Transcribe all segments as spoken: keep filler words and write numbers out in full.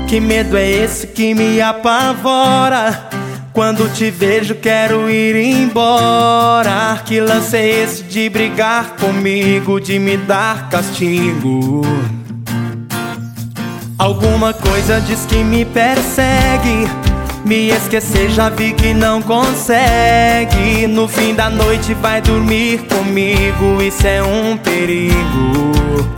Que medo é esse que me apavora? Quando te vejo quero ir embora. Que lance é esse de brigar comigo, de me dar castigo? Alguma coisa diz que me persegue. Me esquecer já vi que não consegue. No fim da noite vai dormir comigo, isso é um perigo.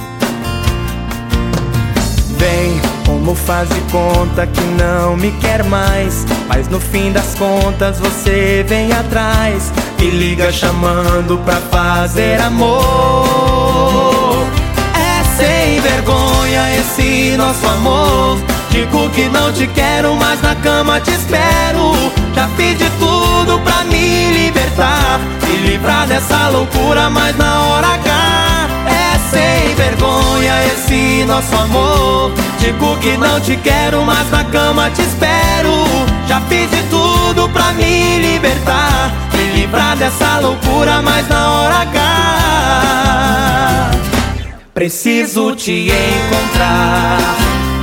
Vem, como faz de conta que não me quer mais, mas no fim das contas você vem atrás. Me liga chamando pra fazer amor. É sem vergonha esse nosso amor. Digo que não te quero, mas na cama te espero. Já pedi tudo pra me libertar, me livrar dessa loucura, mas na hora H é sem vergonha esse nosso amor. Digo que não te quero, mas na cama te espero. Já pedi tudo pra me libertar, me livrar dessa loucura, mas na hora H preciso te encontrar.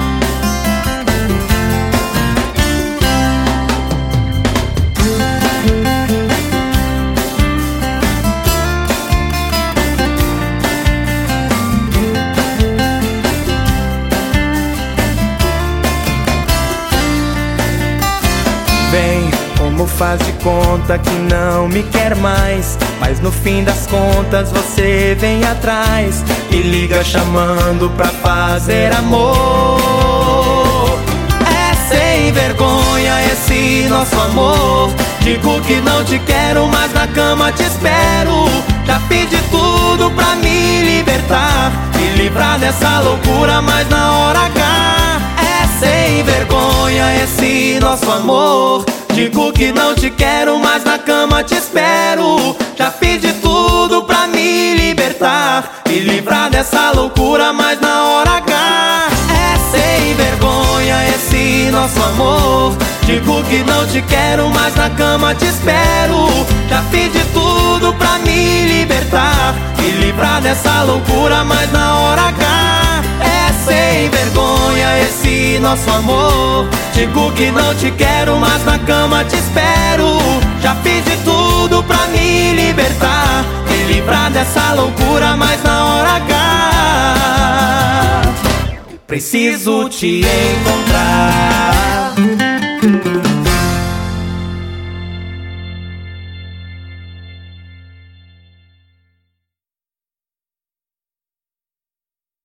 Vem, como faz de conta que não me quer mais, mas no fim das contas você vem atrás. Me liga chamando pra fazer amor. É sem vergonha esse nosso amor. Digo que não te quero, mas na cama te espero. Já pedi tudo pra me libertar, me livrar dessa loucura, mas na hora H é sem vergonha esse nosso amor. Digo que não te quero, mas na cama te espero. Já pedi tudo pra me libertar, me livrar dessa loucura, mas na hora H é sem vergonha esse nosso amor. Digo que não te quero, mas na cama te espero. Já pedi tudo pra me libertar, me livrar dessa loucura, mas na hora H é sem vergonha esse nosso amor. Digo que não te quero, mas na cama te espero. Já pedi tudo pra me libertar, me livrar dessa loucura, mas na hora H preciso te encontrar.